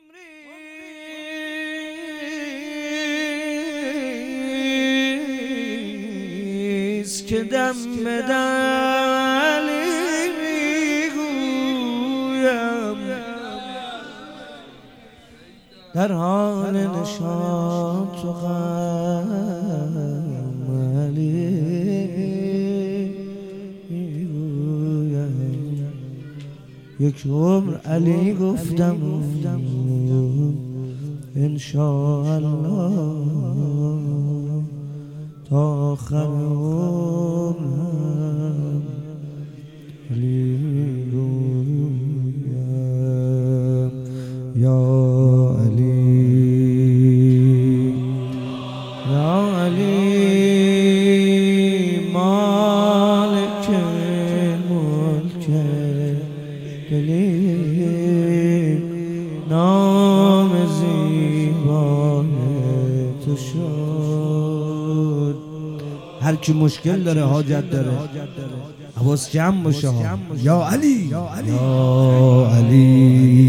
عمریست که دم به دلی میگویم در حال نشان تو غملی میگویم یک عمر علی گفتم انشاءالله تا آخر عمرم علی گویم یا علی یا علی مالک ملک دلی نام زیبای تو شد. هر کی مشکل داره حاجت داره حواس جمع باشه یا علی یا علی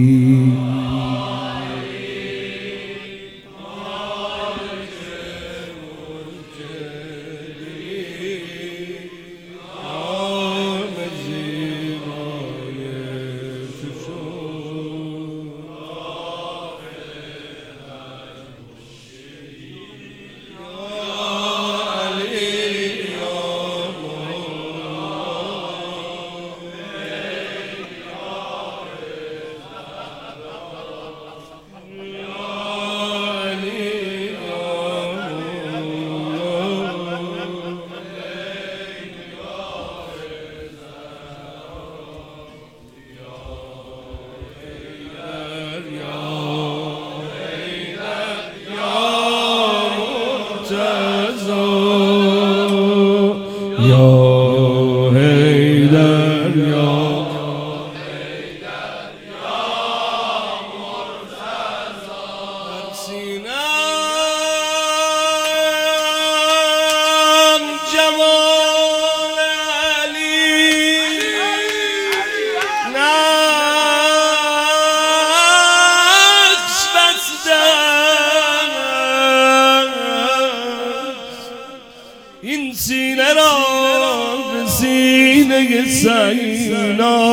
این سینه را به سینه سینا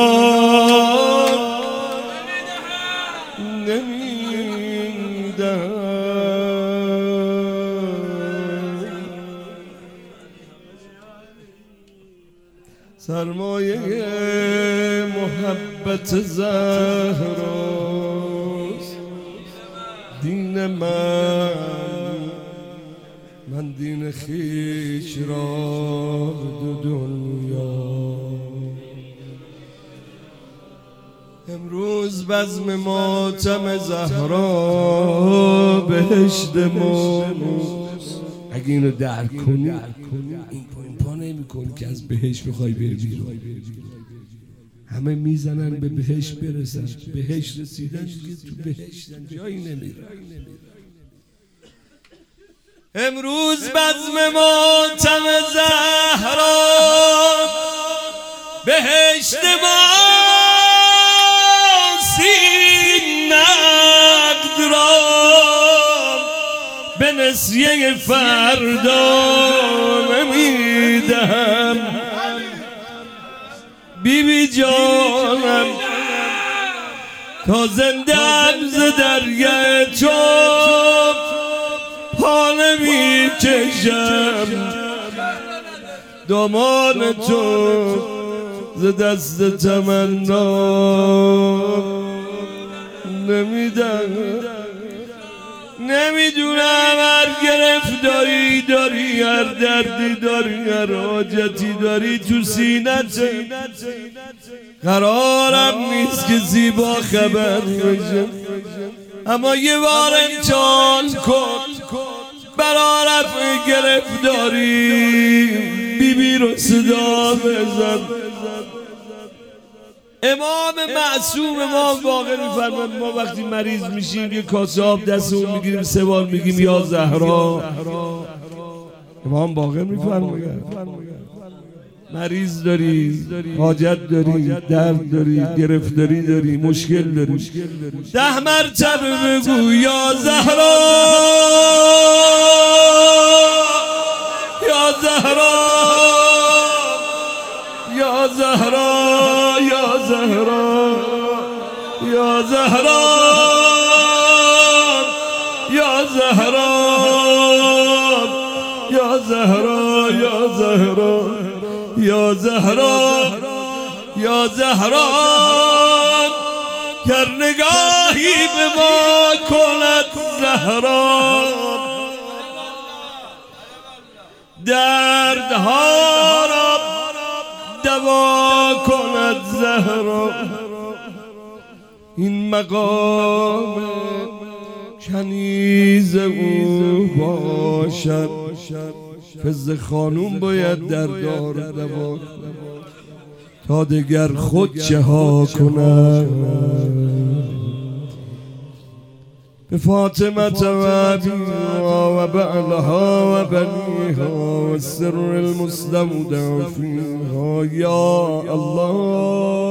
نمیدهم. سرمایه محبت زهراست دین من دین خیش را دو دنیا. امروز بزم ماتم زهرا بهشت ماست. اگه اینو درک کنی این پا نمی کنی که از بهشت بخوای بری بیرون. همه میزنن به بهشت برسن، بهشت رسیدن دیگه تو بهشتن جایی نمیرن. امروز بزم ماتم زهرا بهشت ماست. این نقد را به نسیه فردا نمیدهم. بیبی جانم تا زندم ز درگه چوب پا نمی کشم. دامان تو ز دست تمنا نمیدم. نمیدونم هر گرفتاری داری، هر دردی داری، هر حاجتی داری تو سینت. قرارم نیست که زیبا خبر بشه، اما یه بار امتحان کن برا رفع گرفتاری بیبی رو صدا بزن. امام معصوم ما واقع میفرماد ما وقتی مریض میشیم یه کاسه آب دستمون میگیریم سه بار میگیم یا زهرا. امام واقع میفرماد مریض داری، حاجت داری، درد داری، گرفتاری داری، مشکل داری، 10 مرتبه بگو یا زهرا یا زهرا یا زهرا یا زهرا یا زهرا یا زهرا یا زهرا یا زهرا یا زهرا یا زهرا گر نگاهی به ما کند زهرا دردها را دوا کند زهرا این مقام کنیز او باشد فز خانوم باید در دار دوا تا دگر خود چه ها کند به فاطمه و ابیها و بعلها و بنیها و سر المستودع فیها یا الله